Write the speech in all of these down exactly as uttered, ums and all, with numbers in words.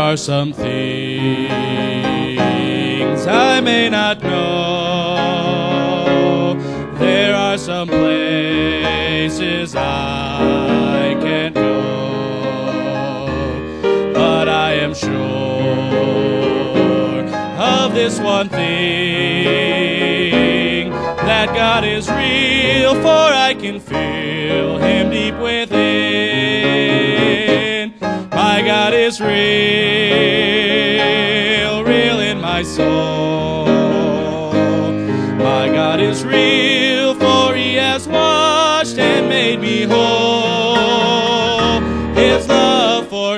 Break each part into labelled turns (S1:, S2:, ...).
S1: are some things I may not know. There are some places I can't go. But I am sure of this one thing, that God is real, for I can feel Him deep within. My God is real, real in my soul. My God is real, for He has washed and made me whole. His love for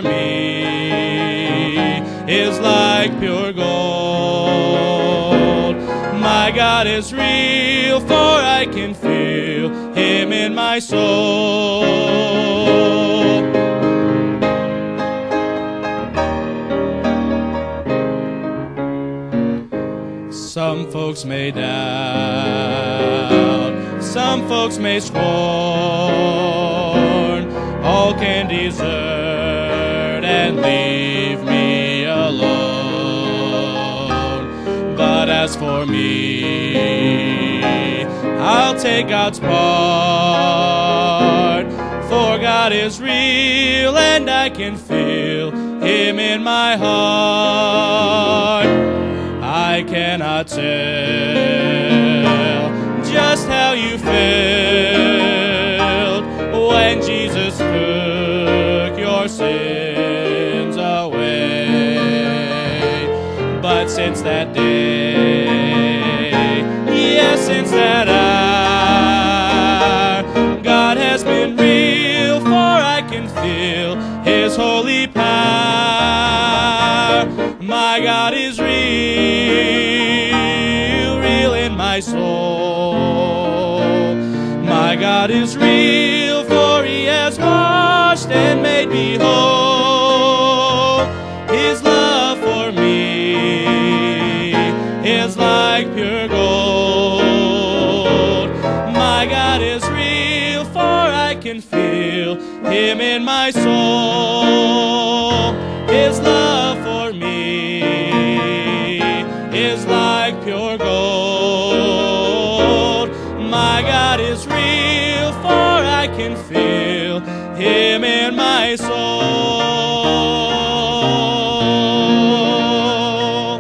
S1: me is like pure gold. My God is real, for I can feel Him in my soul. Some folks may doubt, some folks may scorn, all can desert and leave me alone. But as for me, I'll take God's part, for God is real and I can feel Him in my heart. I cannot tell just how you felt when Jesus took your sins away. But since that day, yes, since that hour, God has been real, for I can feel His holy power. My God is real, real in my soul. My God is real, for He has washed and made me whole. His love for me is like pure gold. My God is real, for I can feel Him in my soul. His love for me is like pure gold. My God is real, for I can feel Him in my soul.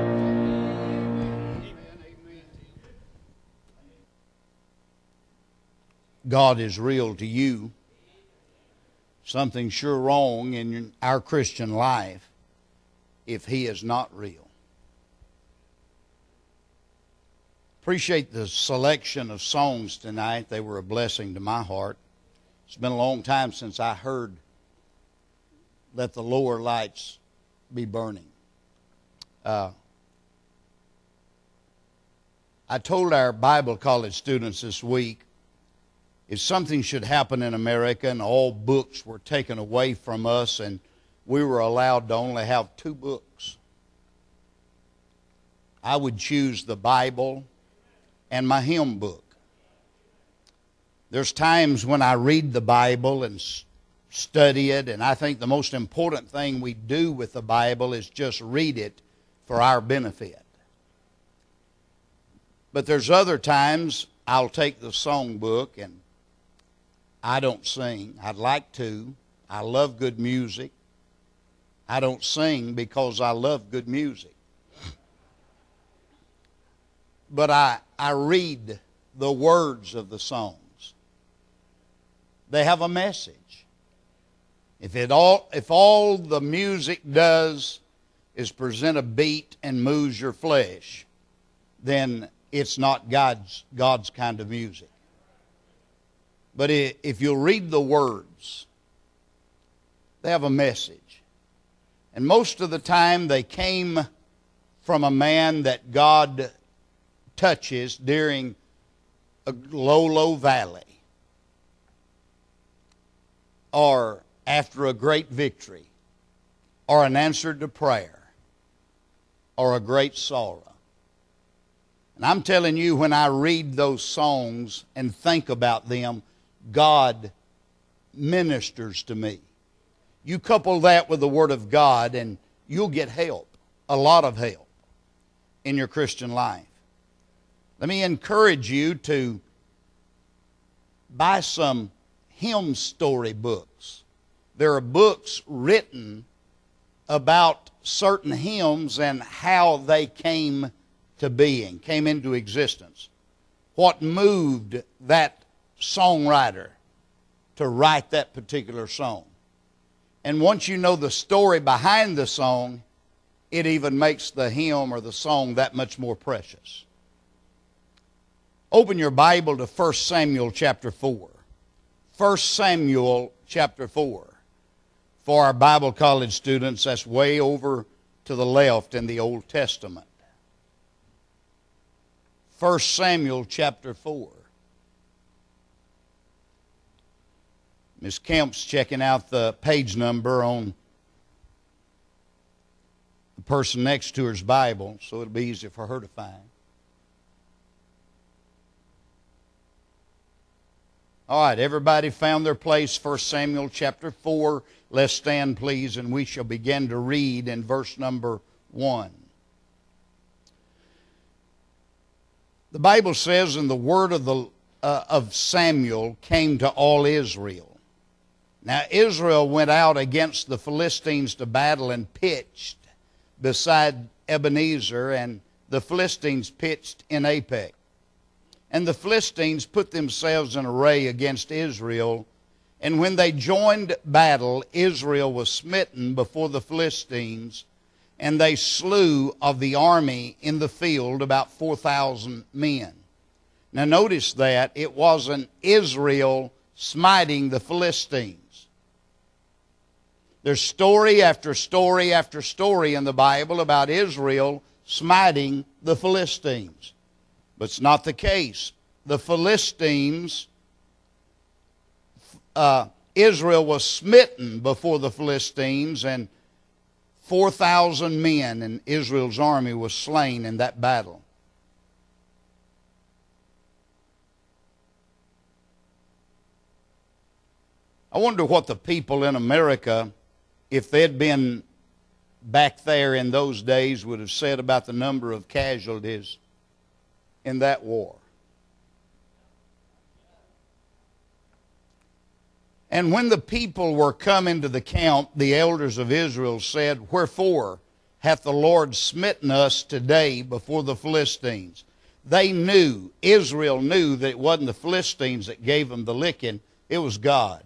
S2: God is real to you. Something's sure wrong in our Christian life if He is not real. Appreciate the selection of songs tonight. They were a blessing to my heart. It's been a long time since I heard "Let the Lower Lights Be Burning." Uh, I told our Bible college students this week, if something should happen in America and all books were taken away from us and we were allowed to only have two books, I would choose the Bible and my hymn book. There's times when I read the Bible and study it, and I think the most important thing we do with the Bible is just read it for our benefit. But there's other times I'll take the song book, and I don't sing. I'd like to. I love good music. I don't sing because I love good music. But I, I read the words of the songs. They have a message. If it all, if all the music does is present a beat and moves your flesh, then it's not God's, God's kind of music. But if you'll read the words, they have a message. And most of the time they came from a man that God touches during a low, low valley, or after a great victory, or an answer to prayer, or a great sorrow. And I'm telling you, when I read those songs and think about them, God ministers to me. You couple that with the Word of God, and you'll get help, a lot of help in your Christian life. Let me encourage you to buy some hymn story books. There are books written about certain hymns and how they came to being, came into existence. What moved that songwriter to write that particular song. And once you know the story behind the song, it even makes the hymn or the song that much more precious. Open your Bible to First Samuel chapter four. First Samuel chapter four. For our Bible college students, that's way over to the left in the Old Testament. First Samuel chapter four. Miss Kemp's checking out the page number on the person next to her's Bible, so it'll be easy for her to find. All right, everybody found their place, First Samuel chapter four. Let's stand, please, and we shall begin to read in verse number one. The Bible says, and the word of, the, uh, of Samuel came to all Israel. Now Israel went out against the Philistines to battle and pitched beside Ebenezer, and the Philistines pitched in Aphek. And the Philistines put themselves in array against Israel, and when they joined battle, Israel was smitten before the Philistines, and they slew of the army in the field about four thousand men. Now notice that it wasn't Israel smiting the Philistines. There's story after story after story in the Bible about Israel smiting the Philistines. But it's not the case. The Philistines, uh, Israel was smitten before the Philistines, and four thousand men in Israel's army was slain in that battle. I wonder what the people in America, if they'd been back there in those days, would have said about the number of casualties in that war. And when the people were come into the camp, the elders of Israel said, wherefore hath the Lord smitten us today before the Philistines? They knew, Israel knew, that it wasn't the Philistines that gave them the licking, it was God.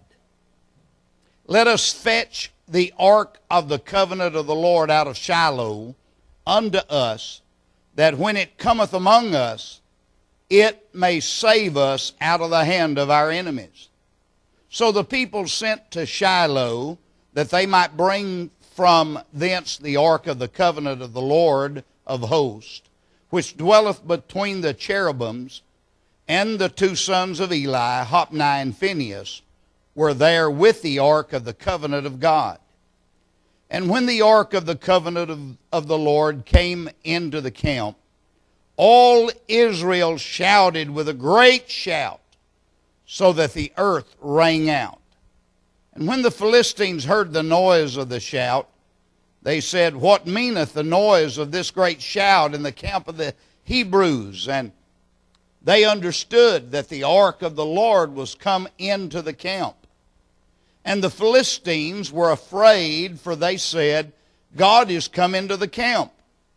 S2: Let us fetch the ark of the covenant of the Lord out of Shiloh unto us, that when it cometh among us, it may save us out of the hand of our enemies. So the people sent to Shiloh, that they might bring from thence the ark of the covenant of the Lord of hosts, which dwelleth between the cherubims, and the two sons of Eli, Hophni and Phinehas, were there with the ark of the covenant of God. And when the ark of the covenant of, of the Lord came into the camp, all Israel shouted with a great shout, so that the earth rang out. And when the Philistines heard the noise of the shout, they said, what meaneth the noise of this great shout in the camp of the Hebrews? And they understood that the ark of the Lord was come into the camp. And the Philistines were afraid, for they said, God is come into the camp.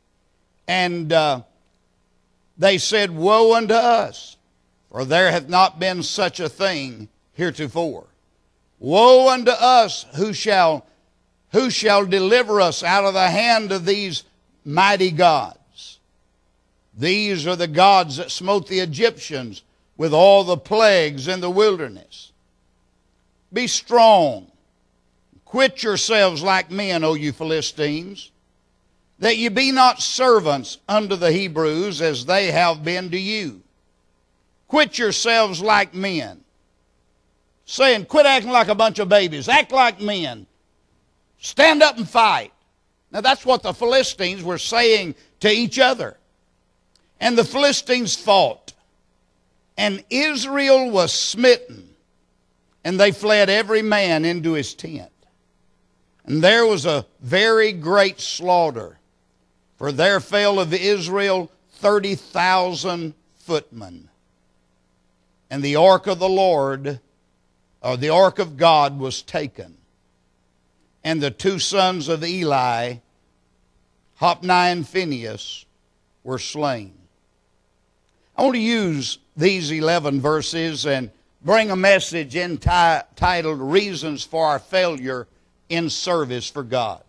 S2: And uh, they said, woe unto us, for there hath not been such a thing heretofore. Woe unto us, who shall, who shall deliver us out of the hand of these mighty gods? These are the gods that smote the Egyptians with all the plagues in the wilderness. Be strong. Quit yourselves like men, O you Philistines, that ye be not servants unto the Hebrews, as they have been to you. Quit yourselves like men. Saying, quit acting like a bunch of babies. Act like men. Stand up and fight. Now that's what the Philistines were saying to each other. And the Philistines fought. And Israel was smitten. And they fled every man into his tent. And there was a very great slaughter, for there fell of Israel thirty thousand footmen. And the ark of the Lord, or the ark of God, was taken. And the two sons of Eli, Hophni and Phinehas, were slain. I want to use these eleven verses and bring a message entitled Reasons for Our Failure in Service for God.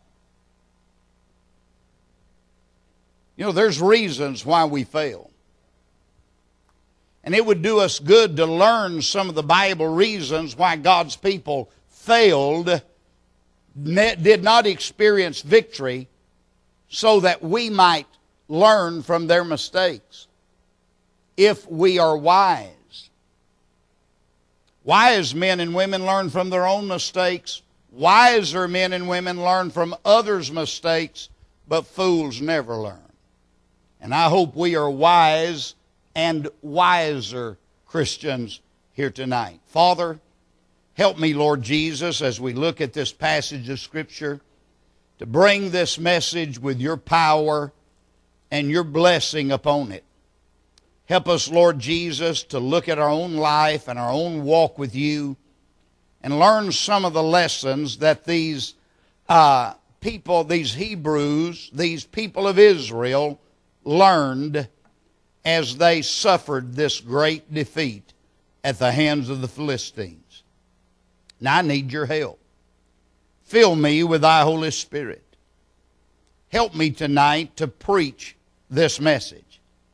S2: You know, there's reasons why we fail. And it would do us good to learn some of the Bible reasons why God's people failed, did not experience victory, so that we might learn from their mistakes, if we are wise. Wise men and women learn from their own mistakes. Wiser men and women learn from others' mistakes, but fools never learn. And I hope we are wise and wiser Christians here tonight. Father, help me, Lord Jesus, as we look at this passage of Scripture, to bring this message with your power and your blessing upon it. Help us, Lord Jesus, to look at our own life and our own walk with you and learn some of the lessons that these uh, people, these Hebrews, these people of Israel learned as they suffered this great defeat at the hands of the Philistines. Now I need your help. Fill me with thy Holy Spirit. Help me tonight to preach this message.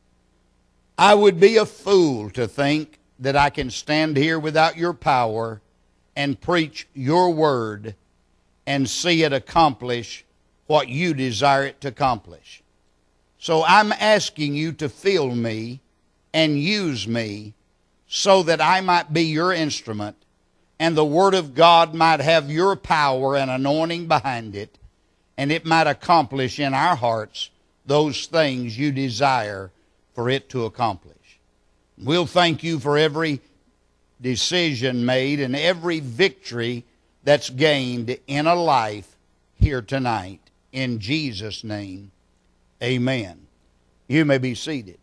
S2: I would be a fool to think that I can stand here without your power and preach your word and see it accomplish what you desire it to accomplish. So I'm asking you to fill me and use me so that I might be your instrument and the Word of God might have your power and anointing behind it, and it might accomplish in our hearts those things you desire for it to accomplish. We'll thank you for every decision made and every victory that's gained in a life here tonight. In Jesus' name, amen. You may be seated.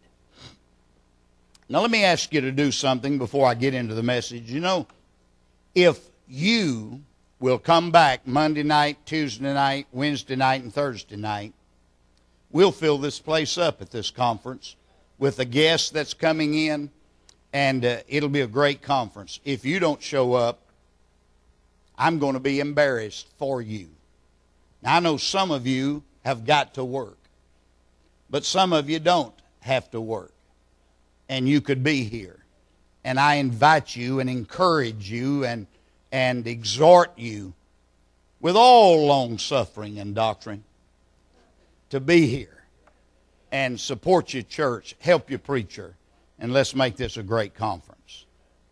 S2: Now let me ask you to do something before I get into the message. You know, if you will come back Monday night, Tuesday night, Wednesday night, and Thursday night, we'll fill this place up at this conference with a guest that's coming in, and uh, it'll be a great conference. If you don't show up, I'm going to be embarrassed for you. Now, I know some of you have got to work, but some of you don't have to work, and you could be here. And I invite you and encourage you and, and exhort you with all long suffering and doctrine to be here and support your church, help your preacher, and let's make this a great conference.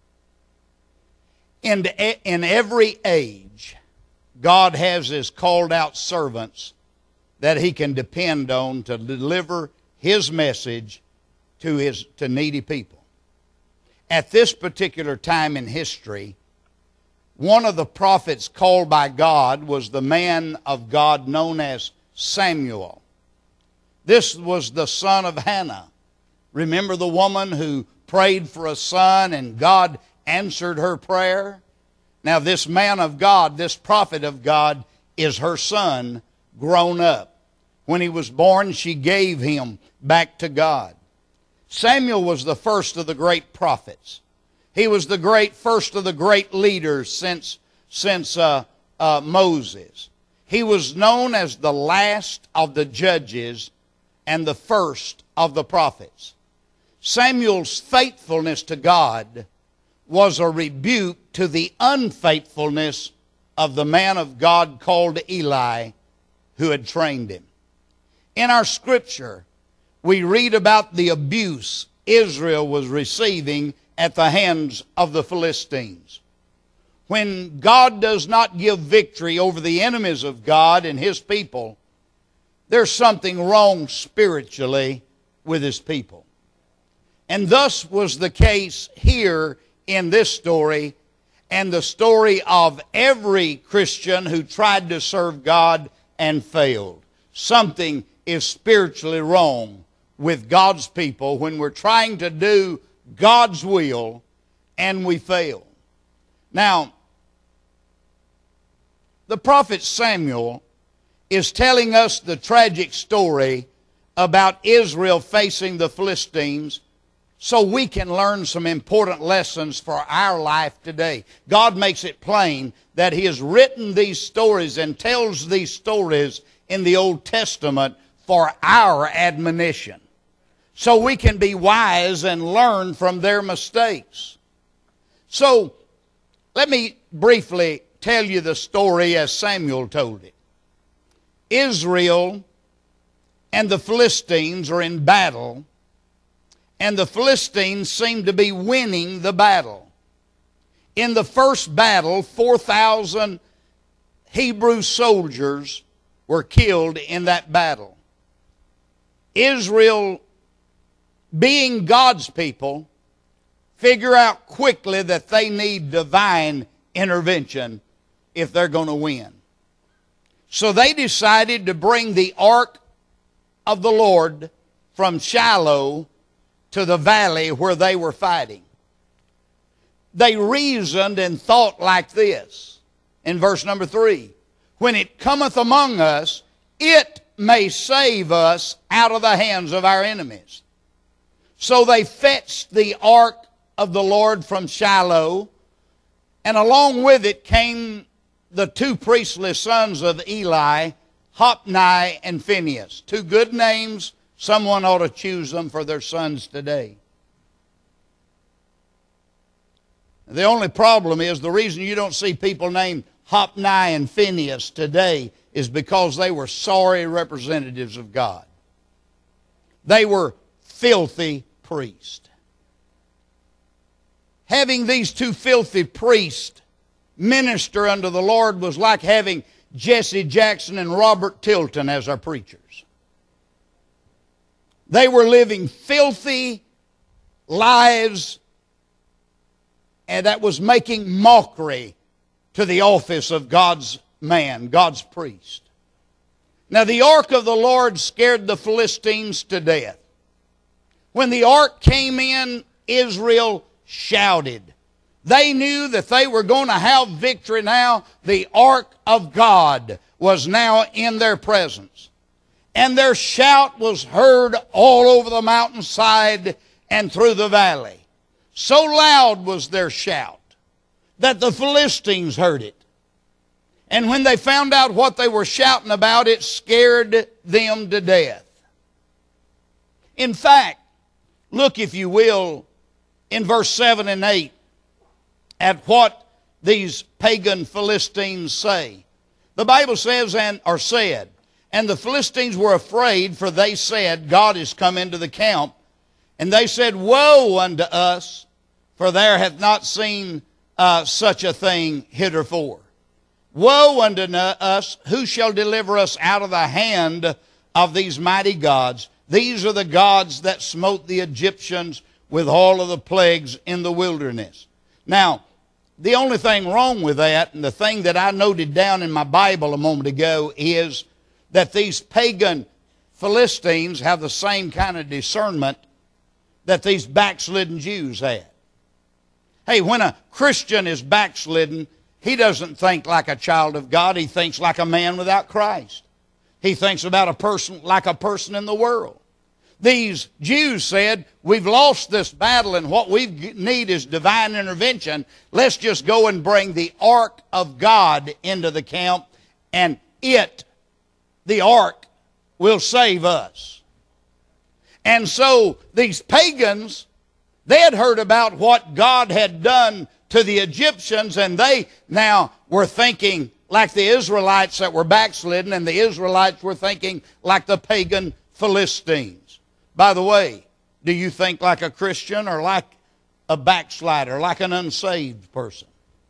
S2: In, in every age, God has His called out servants that He can depend on to deliver His message to, his, to needy people. At this particular time in history, one of the prophets called by God was the man of God known as Samuel. This was the son of Hannah. Remember the woman who prayed for a son and God answered her prayer? Now this man of God, this prophet of God, is her son grown up. When he was born, she gave him back to God. Samuel was the first of the great prophets. He was the great first of the great leaders since, since uh, uh, Moses. He was known as the last of the judges and the first of the prophets. Samuel's faithfulness to God was a rebuke to the unfaithfulness of the man of God called Eli, who had trained him. In our scripture, we read about the abuse Israel was receiving at the hands of the Philistines. When God does not give victory over the enemies of God and His people, there's something wrong spiritually with His people. And thus was the case here in this story and the story of every Christian who tried to serve God and failed. Something is spiritually wrong with God's people when we're trying to do God's will and we fail. Now, the prophet Samuel is telling us the tragic story about Israel facing the Philistines so we can learn some important lessons for our life today. God makes it plain that He has written these stories and tells these stories in the Old Testament for our admonition, so we can be wise and learn from their mistakes. So, let me briefly tell you the story as Samuel told it. Israel and the Philistines are in battle, and the Philistines seem to be winning the battle. In the first battle, four thousand Hebrew soldiers were killed in that battle. Israel, being God's people, figure out quickly that they need divine intervention if they're going to win. So they decided to bring the ark of the Lord from Shiloh to the valley where they were fighting. They reasoned and thought like this in verse number three. When it cometh among us, it may save us out of the hands of our enemies. So they fetched the ark of the Lord from Shiloh, and along with it came the two priestly sons of Eli, Hophni and Phinehas. Two good names. Someone ought to choose them for their sons today. The only problem is the reason you don't see people named Hophni and Phinehas today is because they were sorry representatives of God. They were filthy priests. Having these two filthy priests minister unto the Lord was like having Jesse Jackson and Robert Tilton as our preachers. They were living filthy lives, and that was making mockery to the office of God's man, God's priest. Now the ark of the Lord scared the Philistines to death. When the ark came in, Israel shouted. They knew that they were going to have victory now. The ark of God was now in their presence. And their shout was heard all over the mountainside and through the valley. So loud was their shout that the Philistines heard it. And when they found out what they were shouting about, it scared them to death. In fact, look, if you will, in verse seven and eight, at what these pagan Philistines say. The Bible says, and or said, and the Philistines were afraid, for they said, God is come into the camp. And they said, woe unto us, for there hath not seen uh, such a thing heretofore. Woe unto us, who shall deliver us out of the hand of these mighty gods? These are the gods that smote the Egyptians with all of the plagues in the wilderness. Now, the only thing wrong with that, and the thing that I noted down in my Bible a moment ago, is that these pagan Philistines have the same kind of discernment that these backslidden Jews had. Hey, when a Christian is backslidden, he doesn't think like a child of God. He thinks like a man without Christ. He thinks about a person like a person in the world. These Jews said, we've lost this battle and what we need is divine intervention. Let's just go and bring the ark of God into the camp, and it, the ark, will save us. And so these pagans, they had heard about what God had done to the Egyptians, and they now were thinking like the Israelites that were backslidden, and the Israelites were thinking like the pagan Philistines. By the way, do you think like a Christian or like a backslider, like an unsaved person?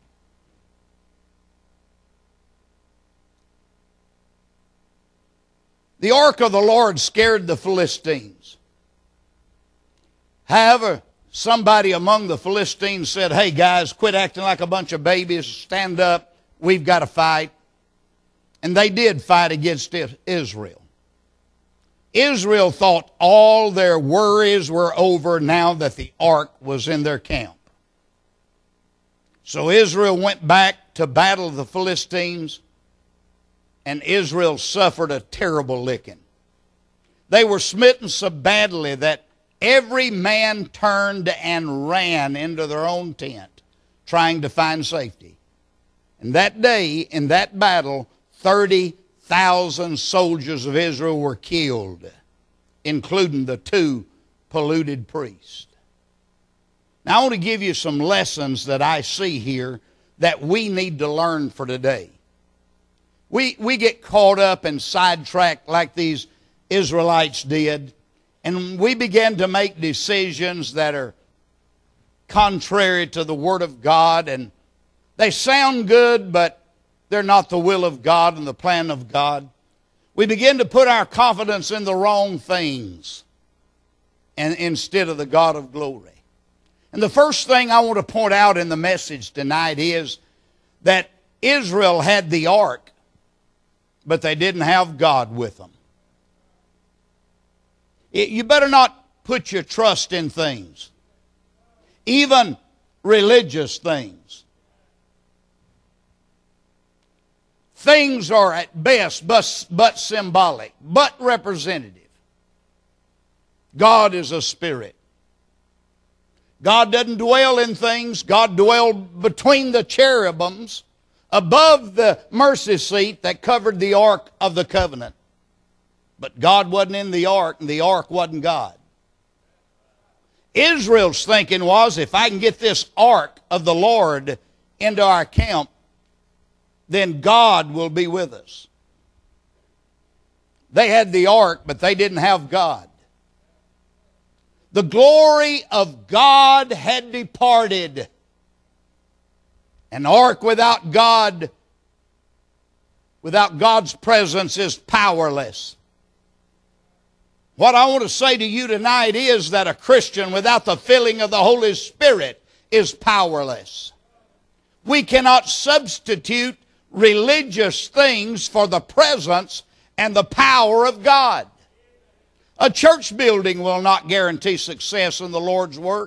S2: The ark of the Lord scared the Philistines. However, somebody among the Philistines said, "Hey guys, quit acting like a bunch of babies. Stand up. We've got to fight." And they did fight against Israel. Israel thought all their worries were over now that the ark was in their camp. So Israel went back to battle the Philistines, and Israel suffered a terrible licking. They were smitten so badly that every man turned and ran into their own tent, trying to find safety. And that day, in that battle, thirty thousand soldiers of Israel were killed, including the two polluted priests. Now, I want to give you some lessons that I see here that we need to learn for today. We, we get caught up and sidetracked like these Israelites did, and we begin to make decisions that are contrary to the Word of God, and they sound good, but they're not the will of God and the plan of God. We begin to put our confidence in the wrong things and instead of the God of glory. And the first thing I want to point out in the message tonight is that Israel had the ark, but they didn't have God with them. It, you better not put your trust in things, even religious things. Things are at best but, but symbolic, but representative. God is a spirit. God doesn't dwell in things. God dwelled between the cherubims above the mercy seat that covered the ark of the covenant. But God wasn't in the ark, and the ark wasn't God. Israel's thinking was, if I can get this ark of the Lord into our camp, then God will be with us. They had the ark, but they didn't have God. The glory of God had departed. An ark without God, without God's presence, is powerless. What I want to say to you tonight is that a Christian without the filling of the Holy Spirit is powerless. We cannot substitute religious things for the presence and the power of God. A church building will not guarantee success in the Lord's work.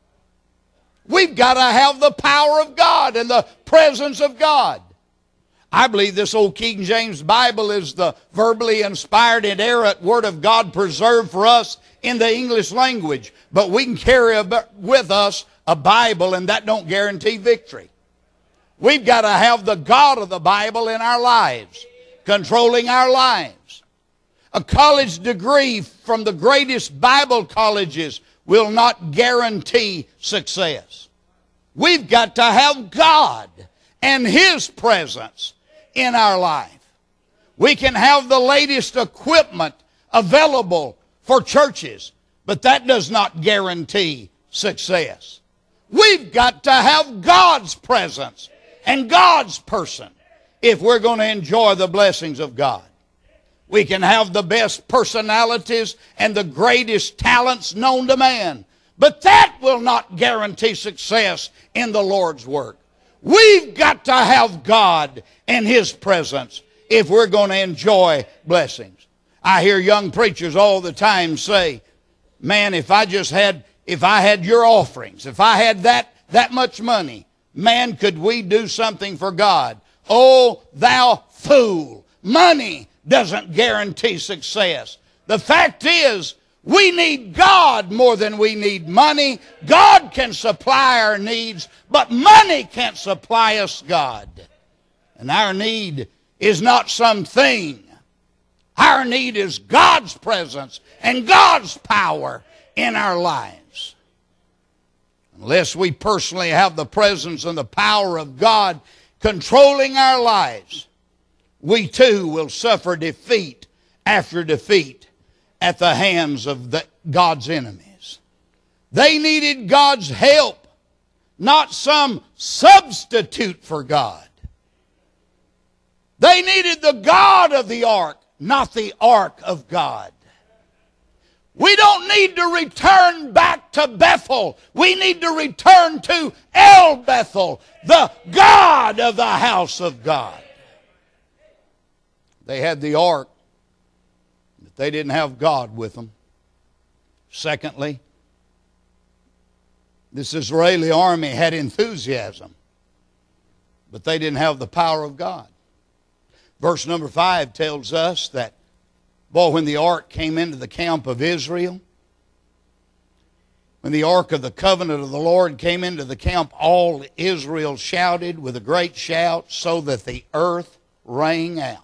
S2: We've got to have the power of God and the presence of God. I believe this old King James Bible is the verbally inspired, inerrant Word of God preserved for us in the English language. But we can carry with us a Bible, and that don't guarantee victory. We've got to have the God of the Bible in our lives, controlling our lives. A college degree from the greatest Bible colleges will not guarantee success. We've got to have God and His presence in our life. We can have the latest equipment available for churches, but that does not guarantee success. We've got to have God's presence and God's person if we're going to enjoy the blessings of God. We can have the best personalities and the greatest talents known to man, but that will not guarantee success in the Lord's work. We've got to have God and His presence if we're going to enjoy blessings. I hear young preachers all the time say, man, if I just had, if I had your offerings, if I had that, that much money, man, could we do something for God? Oh, thou fool. Money doesn't guarantee success. The fact is, we need God more than we need money. God can supply our needs, but money can't supply us God. And our need is not something. Our need is God's presence and God's power in our lives. Unless we personally have the presence and the power of God controlling our lives, we too will suffer defeat after defeat at the hands of the, God's enemies. They needed God's help, not some substitute for God. They needed the God of the ark, not the ark of God. We don't need to return back back to Bethel. We need to return to El Bethel, the God of the house of God. They had the ark, but they didn't have God with them. Secondly, this Israeli army had enthusiasm, but they didn't have the power of God. Verse number five tells us that, boy, when the ark came into the camp of Israel, when the ark of the covenant of the Lord came into the camp, all Israel shouted with a great shout so that the earth rang out.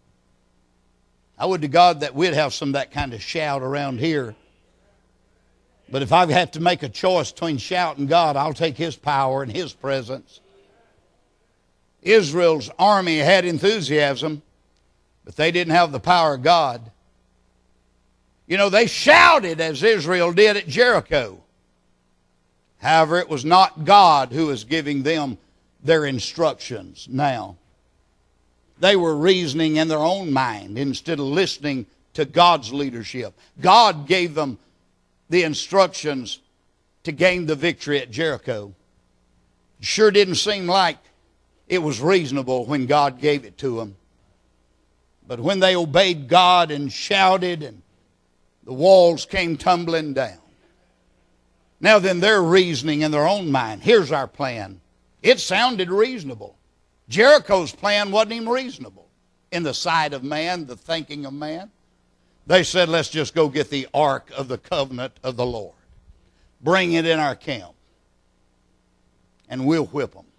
S2: I would to God that we'd have some of that kind of shout around here. But if I have to make a choice between shouting God, I'll take His power and His presence. Israel's army had enthusiasm, but they didn't have the power of God. You know, they shouted as Israel did at Jericho. However, it was not God who was giving them their instructions now. They were reasoning in their own mind instead of listening to God's leadership. God gave them the instructions to gain the victory at Jericho. It sure didn't seem like it was reasonable when God gave it to them. But when they obeyed God and shouted, and the walls came tumbling down. Now then, they're reasoning in their own mind. Here's our plan. It sounded reasonable. Jericho's plan wasn't even reasonable in the sight of man, the thinking of man. They said, let's just go get the ark of the covenant of the Lord. Bring it in our camp, and we'll whip them.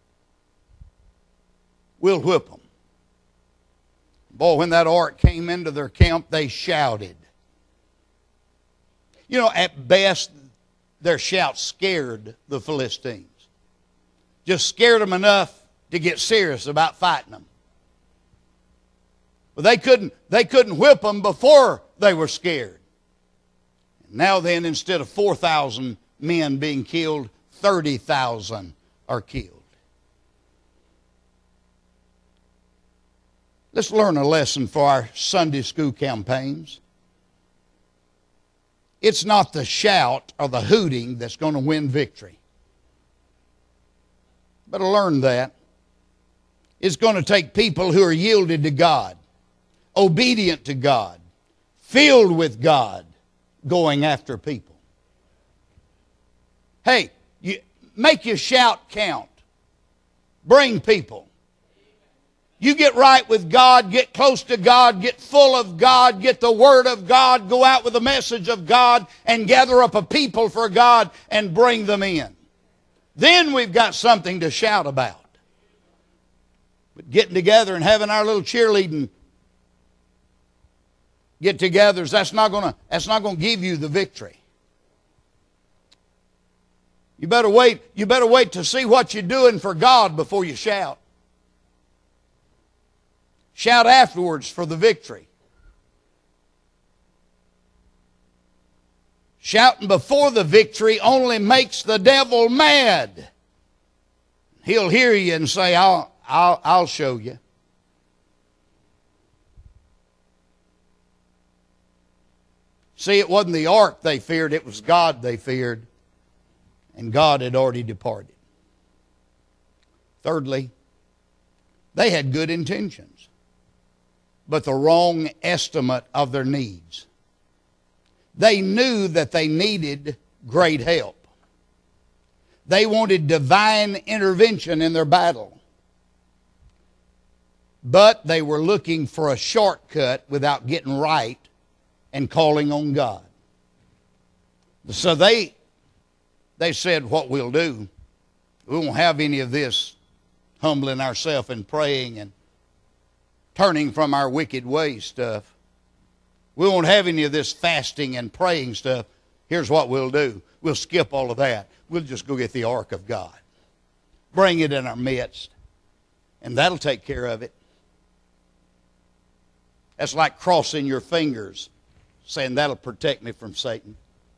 S2: We'll whip them. Boy, when that ark came into their camp, they shouted. You know, at best, their shout scared the Philistines. Just scared them enough to get serious about fighting them. But they couldn't, they couldn't whip them before they were scared. Now then, instead of four thousand men being killed, thirty thousand are killed. Let's learn a lesson for our Sunday school campaigns. It's not the shout or the hooting that's going to win victory. Better learn that. It's going to take people who are yielded to God, obedient to God, filled with God, going after people. Hey, you, make your shout count. Bring people. You get right with God, get close to God, get full of God, get the Word of God, go out with the message of God, and gather up a people for God and bring them in. Then we've got something to shout about. But getting together and having our little cheerleading get-togethers, that's not going to that's not going to give you the victory. You better wait, you better wait to see what you're doing for God before you shout. Shout afterwards for the victory. Shouting before the victory only makes the devil mad. He'll hear you and say, I'll, I'll, I'll show you. See, it wasn't the ark they feared, it was God they feared. And God had already departed. Thirdly, they had good intentions, but the wrong estimate of their needs. They knew that they needed great help. They wanted divine intervention in their battle. But they were looking for a shortcut without getting right and calling on God. So they, they said, what we'll do, we won't have any of this humbling ourselves and praying and turning from our wicked ways stuff. We won't have any of this fasting and praying stuff. Here's what we'll do. We'll skip all of that. We'll just go get the ark of God. Bring it in our midst. And that'll take care of it. That's like crossing your fingers, saying that'll protect me from Satan.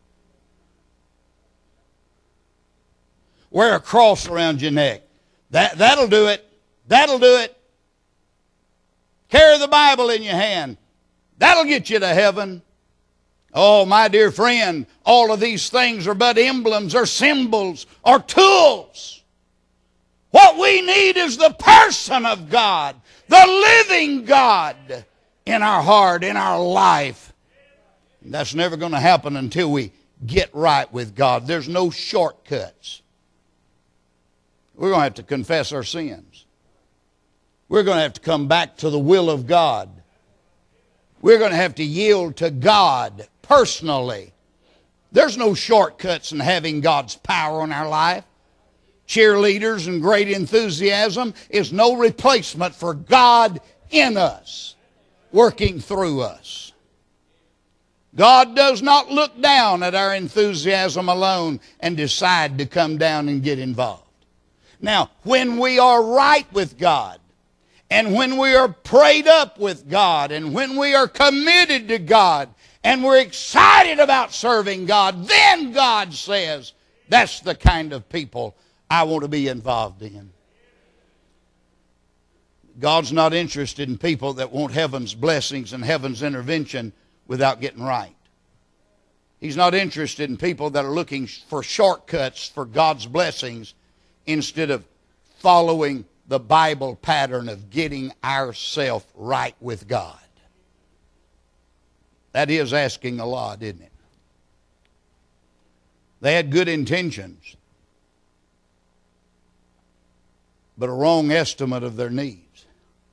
S2: Wear a cross around your neck. That, that'll do it. That'll do it. Carry the Bible in your hand. That'll get you to heaven. Oh, my dear friend, all of these things are but emblems or symbols or tools. What we need is the person of God, the living God in our heart, in our life. And that's never going to happen until we get right with God. There's no shortcuts. We're going to have to confess our sins. We're going to have to come back to the will of God. We're going to have to yield to God personally. There's no shortcuts in having God's power in our life. Cheerleaders and great enthusiasm is no replacement for God in us, working through us. God does not look down at our enthusiasm alone and decide to come down and get involved. Now, when we are right with God, and when we are prayed up with God, and when we are committed to God, and we're excited about serving God, then God says, that's the kind of people I want to be involved in. God's not interested in people that want heaven's blessings and heaven's intervention without getting right. He's not interested in people that are looking for shortcuts for God's blessings instead of following the Bible pattern of getting ourselves right with God. That is asking a lot, isn't it? They had good intentions, but a wrong estimate of their needs.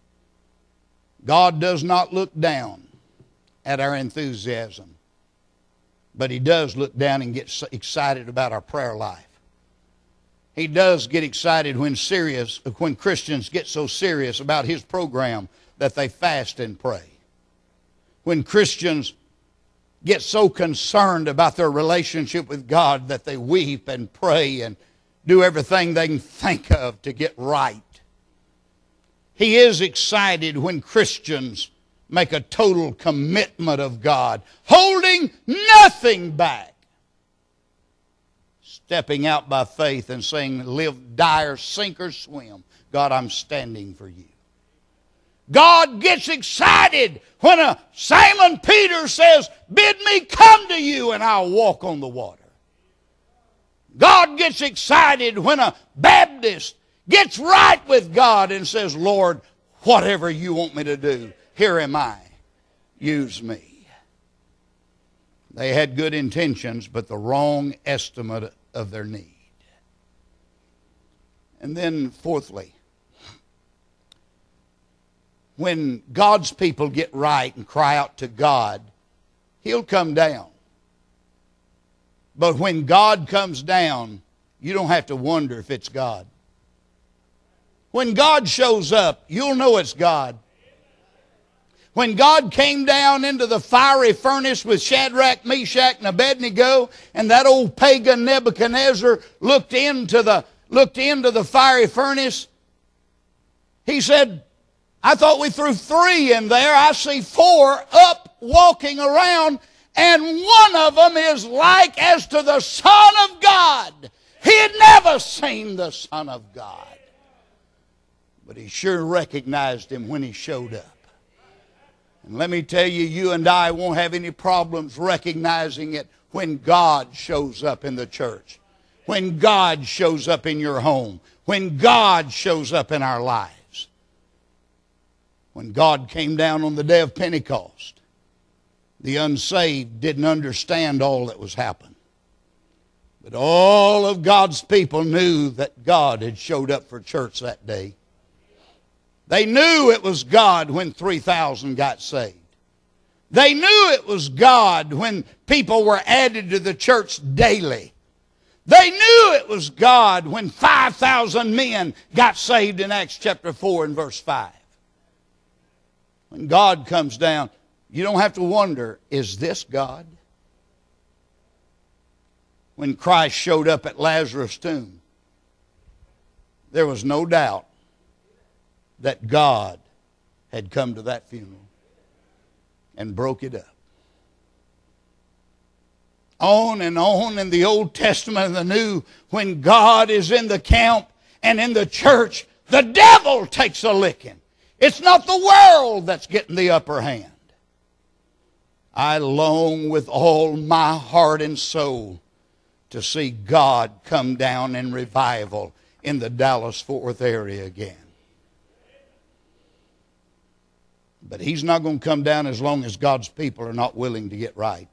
S2: God does not look down at our enthusiasm, but He does look down and get excited about our prayer life. He does get excited when serious, when Christians get so serious about His program that they fast and pray. When Christians get so concerned about their relationship with God that they weep and pray and do everything they can think of to get right. He is excited when Christians make a total commitment of God, holding nothing back. Stepping out by faith and saying, live, die, or sink, or swim. God, I'm standing for you. God gets excited when a Simon Peter says, bid me come to you and I'll walk on the water. God gets excited when a Baptist gets right with God and says, Lord, whatever you want me to do, here am I. Use me. They had good intentions, but the wrong estimate of their need. And then fourthly, when God's people get right and cry out to God, He'll come down. But when God comes down, you don't have to wonder if it's God. When God shows up, you'll know it's God. When God came down into the fiery furnace with Shadrach, Meshach, and Abednego, and that old pagan Nebuchadnezzar looked into the, looked into the fiery furnace, he said, I thought we threw three in there. I see four up walking around, and one of them is like as to the Son of God. He had never seen the Son of God. But he sure recognized Him when He showed up. And let me tell you, you and I won't have any problems recognizing it when God shows up in the church. When God shows up in your home. When God shows up in our lives. When God came down on the day of Pentecost, the unsaved didn't understand all that was happening. But all of God's people knew that God had showed up for church that day. They knew it was God when three thousand got saved. They knew it was God when people were added to the church daily. They knew it was God when five thousand men got saved in Acts chapter four and verse five. When God comes down, you don't have to wonder, is this God? When Christ showed up at Lazarus' tomb, there was no doubt that God had come to that funeral and broke it up. On and on in the Old Testament and the New, when God is in the camp and in the church, the devil takes a licking. It's not the world that's getting the upper hand. I long with all my heart and soul to see God come down in revival in the Dallas-Fort Worth area again. But He's not going to come down as long as God's people are not willing to get right.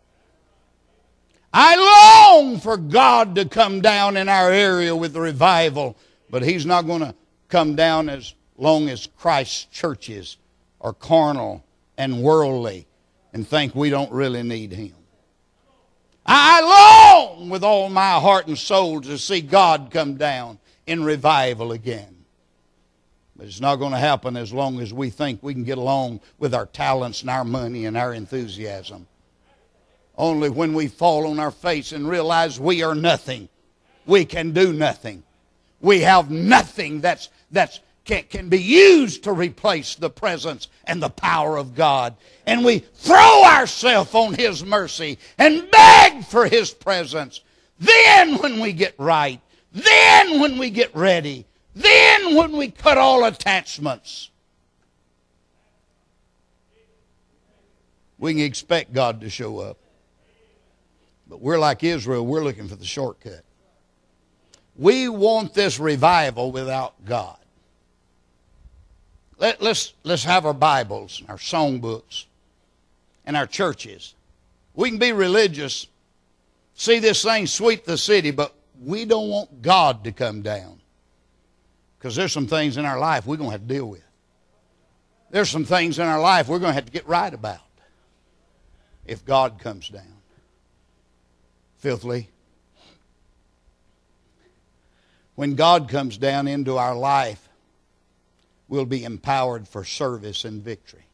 S2: I long for God to come down in our area with revival, but He's not going to come down as long as Christ's churches are carnal and worldly and think we don't really need Him. I long with all my heart and soul to see God come down in revival again. But it's not going to happen as long as we think we can get along with our talents and our money and our enthusiasm. Only when we fall on our face and realize we are nothing, we can do nothing. We have nothing that's, that's can, can be used to replace the presence and the power of God. And we throw ourselves on His mercy and beg for His presence. Then when we get right, then when we get ready, then when we cut all attachments, we can expect God to show up. But we're like Israel, we're looking for the shortcut. We want this revival without God. Let, let's, let's have our Bibles, our songbooks, and our churches. We can be religious, see this thing sweep the city, but we don't want God to come down. Because there's some things in our life we're going to have to deal with. There's some things in our life we're going to have to get right about if God comes down. Fifthly, when God comes down into our life, we'll be empowered for service and victory.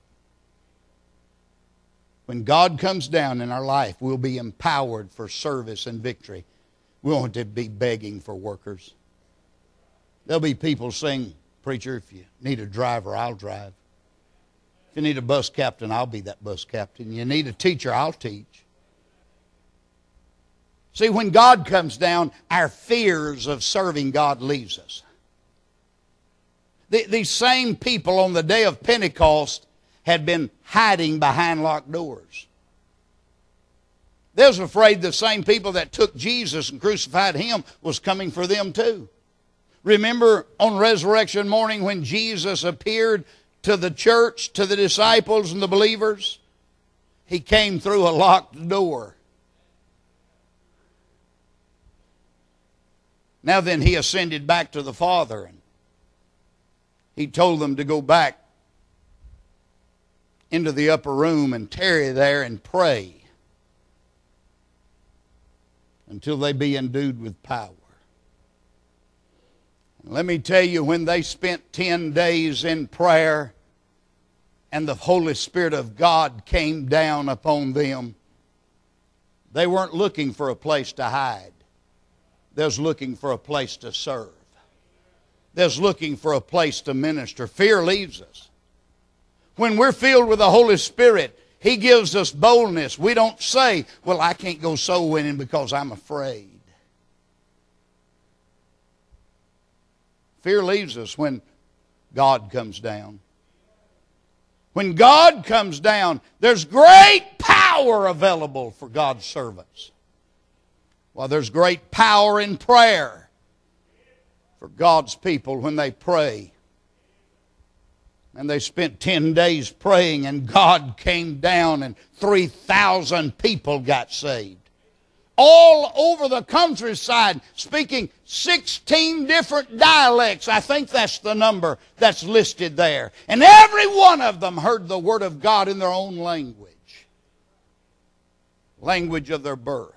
S2: When God comes down in our life, we'll be empowered for service and victory. We won't have to be begging for workers. There'll be people saying, preacher, if you need a driver, I'll drive. If you need a bus captain, I'll be that bus captain. You need a teacher, I'll teach. See, when God comes down, our fears of serving God leaves us. These same people on the day of Pentecost had been hiding behind locked doors. They was afraid the same people that took Jesus and crucified Him was coming for them too. Remember on resurrection morning when Jesus appeared to the church, to the disciples and the believers? He came through a locked door. Now then, He ascended back to the Father, and He told them to go back into the upper room and tarry there and pray until they be endued with power. And let me tell you, when they spent ten days in prayer and the Holy Spirit of God came down upon them, they weren't looking for a place to hide. They was looking for a place to serve. They was looking for a place to minister. Fear leaves us. When we're filled with the Holy Spirit, He gives us boldness. We don't say, well, I can't go soul winning because I'm afraid. Fear leaves us when God comes down. When God comes down, there's great power available for God's servants. Well, there's great power in prayer for God's people when they pray. And they spent ten days praying, and God came down and three thousand people got saved. All over the countryside, speaking sixteen different dialects. I think that's the number that's listed there. And every one of them heard the Word of God in their own language. Language of their birth.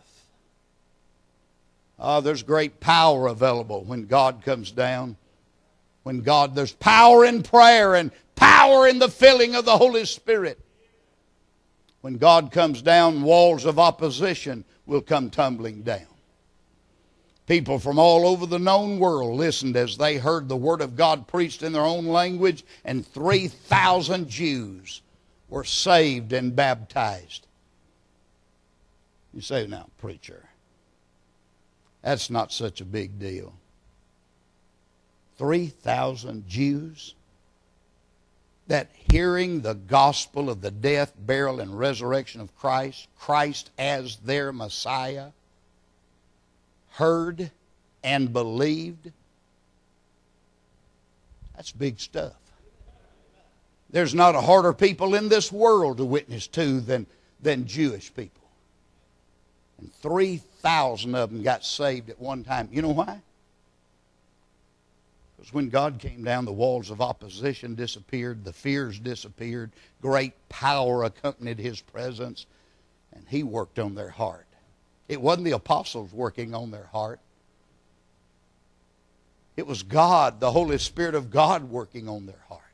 S2: Uh, there's great power available when God comes down. When God, there's power in prayer and power in the filling of the Holy Spirit. When God comes down, walls of opposition will come tumbling down. People from all over the known world listened as they heard the Word of God preached in their own language, and three thousand Jews were saved and baptized. You say, now, preacher, that's not such a big deal. three thousand Jews that hearing the gospel of the death, burial, and resurrection of Christ, Christ as their Messiah, heard and believed, that's big stuff. There's not a harder people in this world to witness to than, than Jewish people. And three thousand of them got saved at one time. You know why? Because when God came down, the walls of opposition disappeared, the fears disappeared, great power accompanied His presence, and He worked on their heart. It wasn't the apostles working on their heart. It was God, the Holy Spirit of God, working on their heart.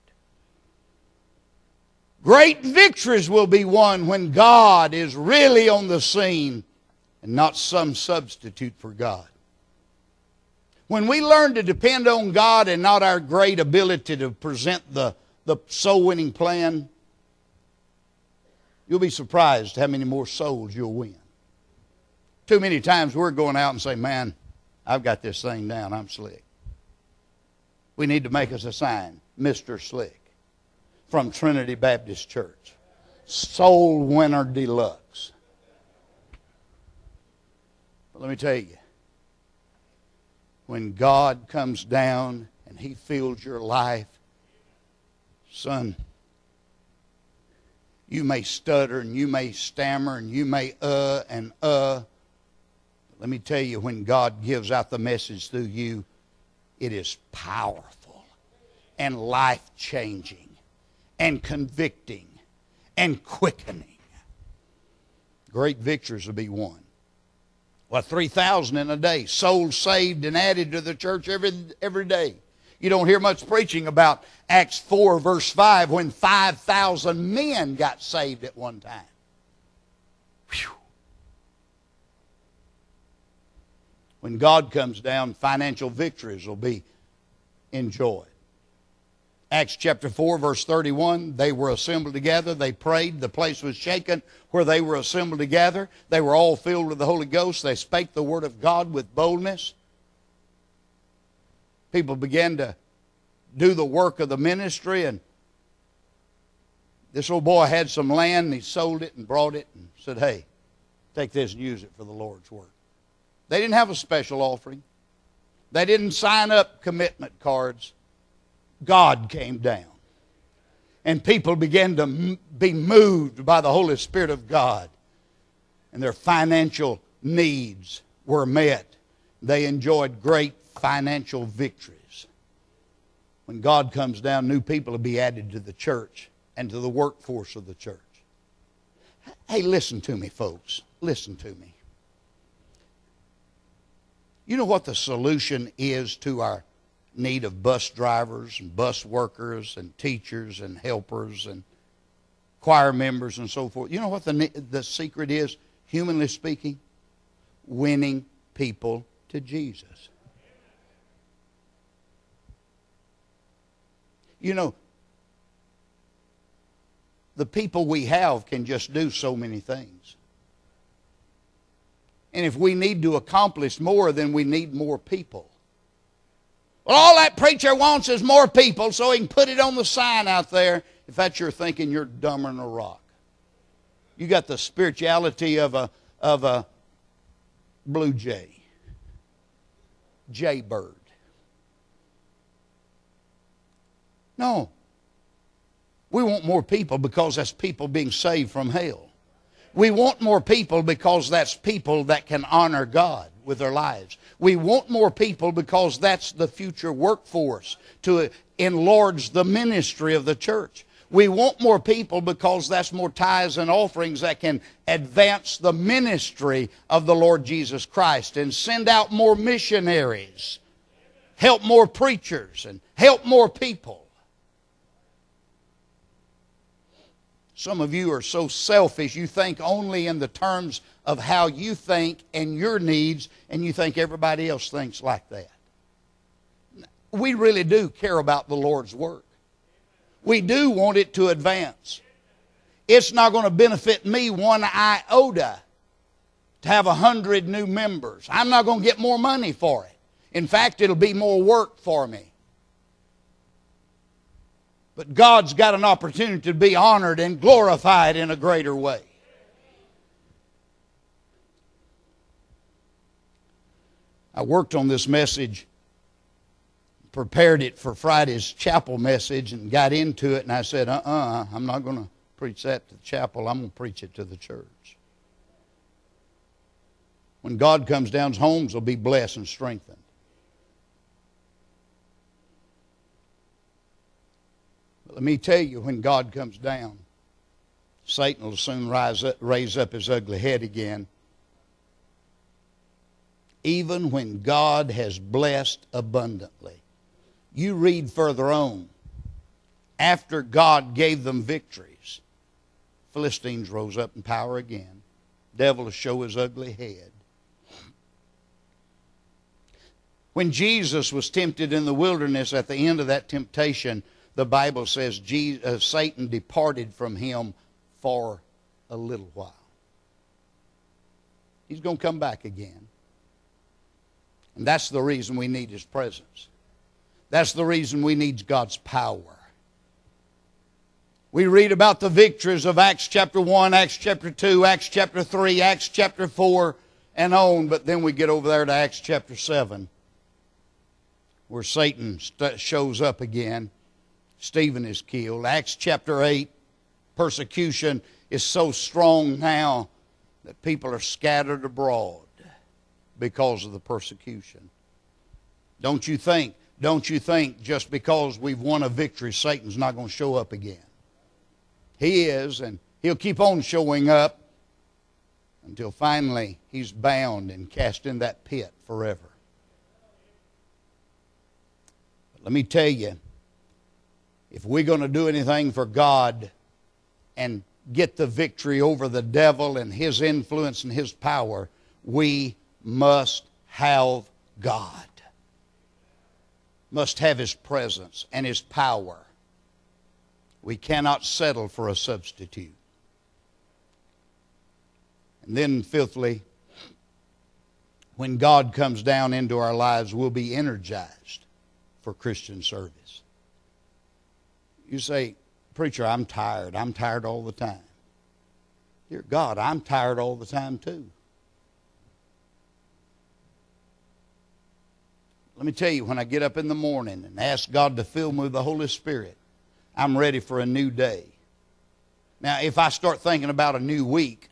S2: Great victories will be won when God is really on the scene and not some substitute for God. When we learn to depend on God and not our great ability to present the, the soul-winning plan, you'll be surprised how many more souls you'll win. Too many times we're going out and saying, man, I've got this thing down, I'm slick. We need to make us a sign, Mister Slick, from Trinity Baptist Church. Soul Winner Deluxe. But let me tell you, when God comes down and He fills your life, son, you may stutter and you may stammer and you may uh and uh. Let me tell you, when God gives out the message through you, it is powerful and life-changing and convicting and quickening. Great victories will be won. Well, three thousand in a day. Souls saved and added to the church every, every day. You don't hear much preaching about Acts four, verse five, when five thousand men got saved at one time. Whew. When God comes down, financial victories will be enjoyed. Acts chapter four, verse thirty-one, they were assembled together. They prayed. The place was shaken where they were assembled together. They were all filled with the Holy Ghost. They spake the word of God with boldness. People began to do the work of the ministry. And this old boy had some land, and he sold it and brought it and said, hey, take this and use it for the Lord's work. They didn't have a special offering. They didn't sign up commitment cards. God came down. And people began to m- be moved by the Holy Spirit of God. And their financial needs were met. They enjoyed great financial victories. When God comes down, new people will be added to the church and to the workforce of the church. Hey, listen to me, folks. Listen to me. You know what the solution is to our need of bus drivers and bus workers and teachers and helpers and choir members and so forth? You know what the, the secret is, humanly speaking? Winning people to Jesus. You know, the people we have can just do so many things. And if we need to accomplish more, then we need more people. Well, all that preacher wants is more people so he can put it on the sign out there. If that's your thinking, you're dumber than a rock. You got the spirituality of a, of a blue jay, jaybird. No. We want more people because that's people being saved from hell. We want more people because that's people that can honor God with their lives. We want more people because that's the future workforce to enlarge the ministry of the church. We want more people because that's more tithes and offerings that can advance the ministry of the Lord Jesus Christ and send out more missionaries, help more preachers, and help more people. Some of you are so selfish, you think only in the terms of how you think and your needs, and you think everybody else thinks like that. We really do care about the Lord's work. We do want it to advance. It's not going to benefit me one iota to have a hundred new members. I'm not going to get more money for it. In fact, it'll be more work for me. But God's got an opportunity to be honored and glorified in a greater way. I worked on this message, prepared it for Friday's chapel message, and got into it, and I said, uh-uh, I'm not going to preach that to the chapel. I'm going to preach it to the church. When God comes down, homes will be blessed and strengthened. But let me tell you, when God comes down, Satan will soon rise up, raise up his ugly head again. Even when God has blessed abundantly. You read further on. After God gave them victories, Philistines rose up in power again. Devil to show his ugly head. When Jesus was tempted in the wilderness, at the end of that temptation, the Bible says Jesus, uh, Satan departed from him for a little while. He's going to come back again. And that's the reason we need His presence. That's the reason we need God's power. We read about the victories of Acts chapter one, Acts chapter two, Acts chapter three, Acts chapter four, and on. But then we get over there to Acts chapter seven, where Satan shows up again. Stephen is killed. Acts chapter eight, persecution is so strong now that people are scattered abroad because of the persecution. Don't you think, don't you think just because we've won a victory, Satan's not going to show up again? He is, and he'll keep on showing up until finally he's bound and cast in that pit forever. But let me tell you, if we're going to do anything for God and get the victory over the devil and his influence and his power, we must have God. Must have His presence and His power. We cannot settle for a substitute. And then fifthly, when God comes down into our lives, we'll be energized for Christian service. You say, preacher, I'm tired. I'm tired all the time. Dear God, I'm tired all the time too. Let me tell you, when I get up in the morning and ask God to fill me with the Holy Spirit, I'm ready for a new day. Now, if I start thinking about a new week,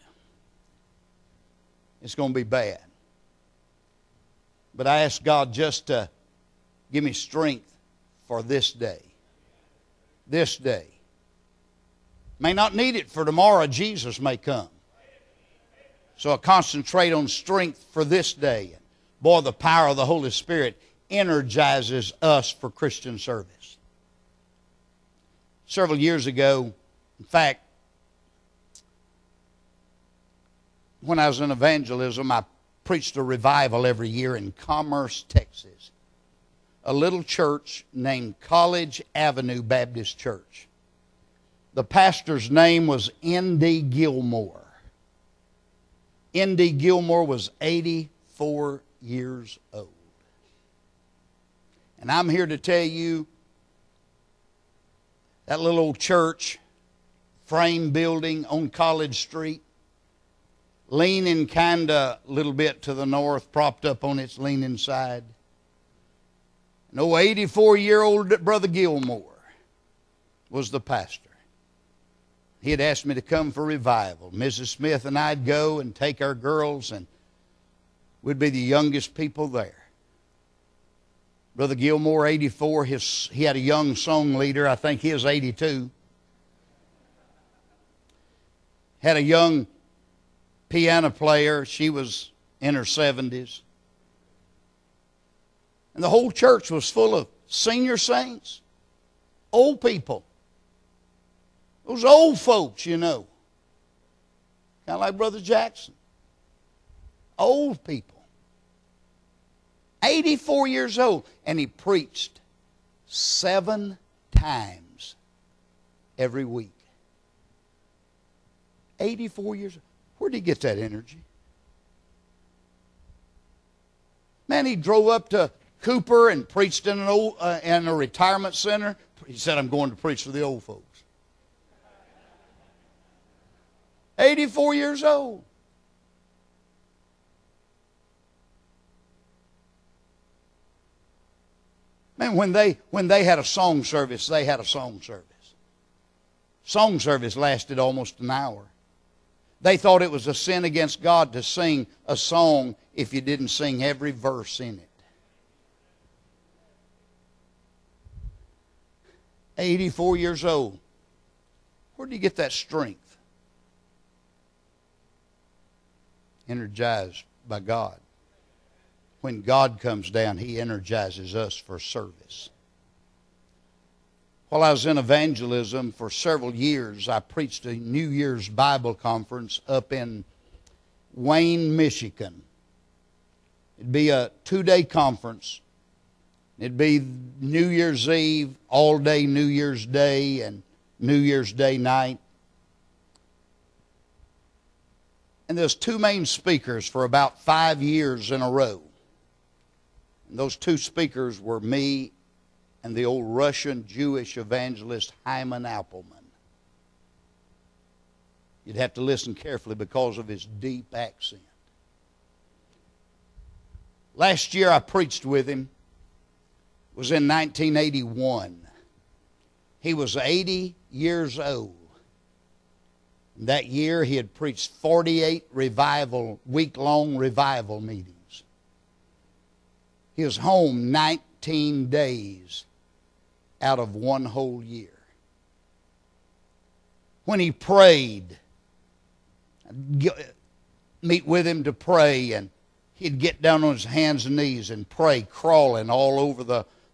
S2: it's going to be bad. But I ask God just to give me strength for this day. This day. May not need it for tomorrow. Jesus may come. So I concentrate on strength for this day. Boy, the power of the Holy Spirit energizes us for Christian service. Several years ago, in fact, when I was in evangelism, I preached a revival every year in Commerce, Texas. A little church named College Avenue Baptist Church. The pastor's name was N D Gilmore. N D Gilmore was eighty-four years old. And I'm here to tell you, that little old church, frame building on College Street, leaning kind of a little bit to the north, propped up on its leaning side. An old eighty-four-year-old Brother Gilmore was the pastor. He had asked me to come for revival. Missus Smith and I'd go and take our girls, and we'd be the youngest people there. Brother Gilmore, eighty-four, his, he had a young song leader. I think he was eighty-two. Had a young piano player. She was in her seventies. And the whole church was full of senior saints, old people. Those old folks, you know. Kind of like Brother Jackson. Old people. eighty-four years old. And he preached seven times every week. eighty-four years old. Where did he get that energy? Man, he drove up to Cooper and preached in, an old, uh, in a retirement center. He said, I'm going to preach to the old folks. eighty-four years old. Man, when they, when they had a song service, they had a song service. Song service lasted almost an hour. They thought it was a sin against God to sing a song if you didn't sing every verse in it. eighty-four years old. Where do you get that strength? Energized by God. When God comes down, He energizes us for service. While I was in evangelism for several years, I preached a New Year's Bible conference up in Wayne, Michigan. It'd be a two-day conference. It'd be New Year's Eve, all day New Year's Day, and New Year's Day night. And there's two main speakers for about five years in a row. And those two speakers were me and the old Russian Jewish evangelist Hyman Appleman. You'd have to listen carefully because of his deep accent. Last year I preached with him. It was in nineteen eighty-one. He was eighty years old. That year he had preached forty-eight revival, week-long revival meetings. He was home nineteen days out of one whole year. When he prayed, I'd meet with him to pray, and he'd get down on his hands and knees and pray, crawling all over the